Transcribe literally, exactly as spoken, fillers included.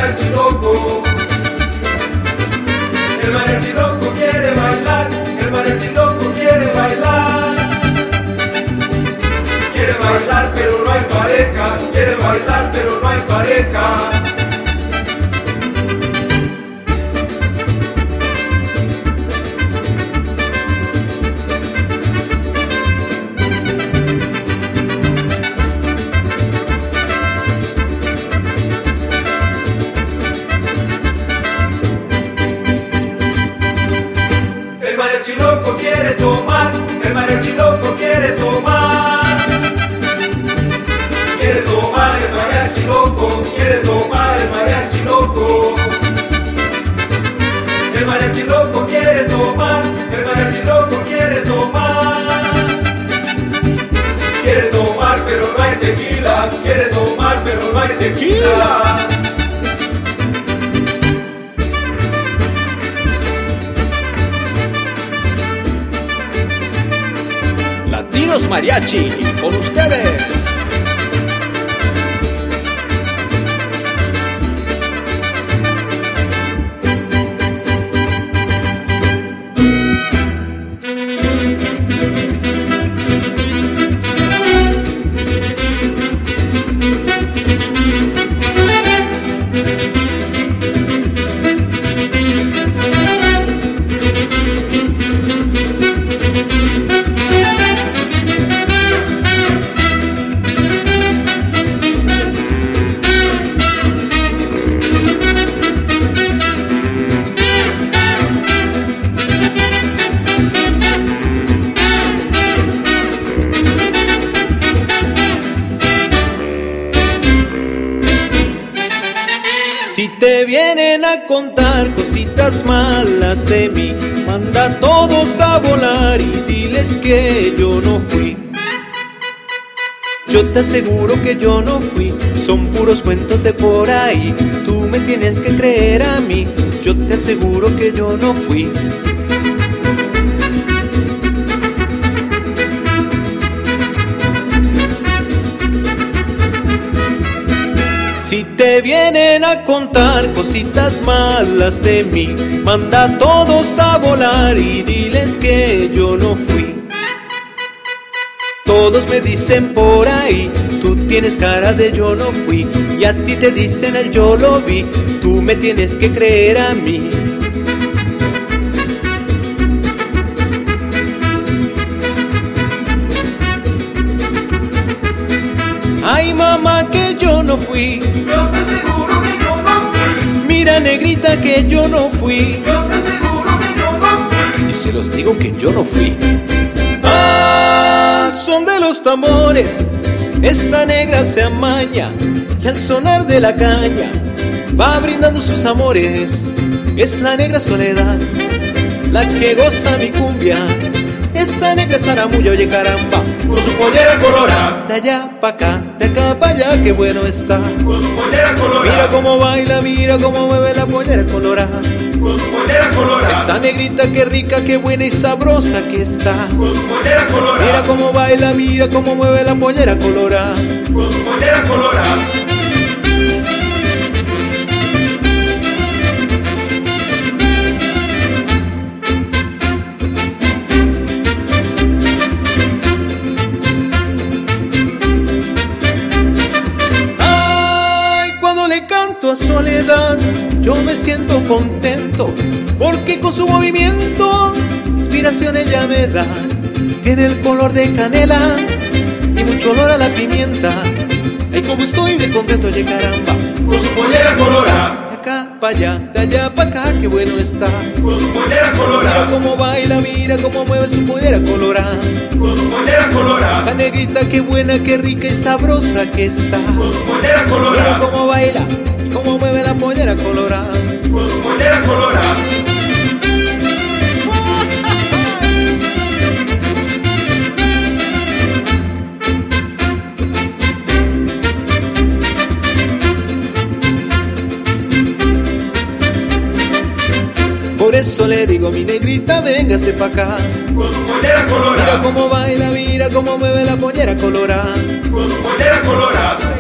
mariachi loco. El mariachi loco quiere bailar, el mariachi loco quiere bailar. Quiere bailar pero no hay pareja, quiere bailar pero no hay pareja. El mariachi loco quiere tomar, el mariachi loco quiere tomar. Quiere tomar el mariachi loco, quiere tomar el mariachi loco. El mariachi loco quiere tomar, el mariachi loco quiere tomar. Quiere tomar pero no hay tequila, quiere tomar pero no hay tequila. Latinos Mariachi, con ustedes. Si te vienen a contar cositas malas de mí, manda a todos a volar y diles que yo no fui. Yo te aseguro que yo no fui, son puros cuentos de por ahí. Tú me tienes que creer a mí, yo te aseguro que yo no fui. Si te vienen a contar cositas malas de mí, manda a todos a volar y diles que yo no fui. Todos me dicen por ahí, tú tienes cara de yo no fui, y a ti te dicen el yo lo vi, tú me tienes que creer a mí. Ay mamá que yo no fui, Yo te aseguro que yo no fui. mira negrita que yo no fui, Yo te aseguro que yo no fui. Y se los digo que yo no fui. ah, son de los tambores, esa negra se amaña, y al sonar de la caña va brindando sus amores. Es la negra Soledad, la que goza mi cumbia, esa negra zaramulla, oye caramba, Con su pollera colorada, de allá pa' acá, de acá pa' allá, qué bueno está. con su pollera colorada. Mira cómo baila, mira cómo mueve la pollera colorada. Con su pollera colorada. Esa negrita qué rica, qué buena y sabrosa que está. Con su pollera colorada. Mira cómo baila, mira cómo mueve la pollera colorada. Con su pollera colorada. Ay, cuando le canto a Soledad, yo me siento contento, porque con su movimiento inspiración ella me da. Tiene el color de canela y mucho olor a la pimienta. Ay, como estoy de contento, oye caramba, Con su pollera colorada. de acá pa' allá, de allá pa' acá, qué bueno está. Con su pollera Mira colorada. cómo baila, mira cómo mueve su pollera colorada. Con su pollera Esa colorada. negrita qué buena, qué rica y sabrosa que está. Con su pollera Mira colorada. cómo baila y cómo mueve la pollera colorada. Con su pollera colorada. Por eso le digo, mi negrita, véngase pa' acá. Con su pollera Mira colorada. cómo baila, mira cómo mueve la pollera colorada. Con su pollera colorada.